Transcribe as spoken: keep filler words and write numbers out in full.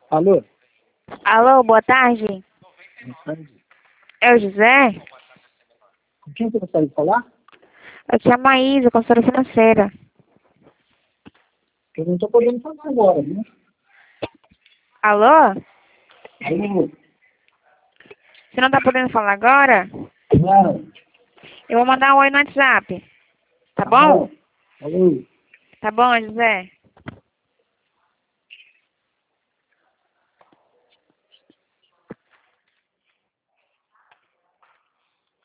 Alô? Alô, boa tarde. Boa tarde. É o José? Com quem você gostaria de falar? Eu te chamo a Isa, consultora financeira. Eu não estou podendo falar agora, viu? Alô? Alô? Você não tá podendo falar agora? Não. Eu vou mandar um oi no WhatsApp. Tá Tá bom? bom. Alô? Tá bom, José?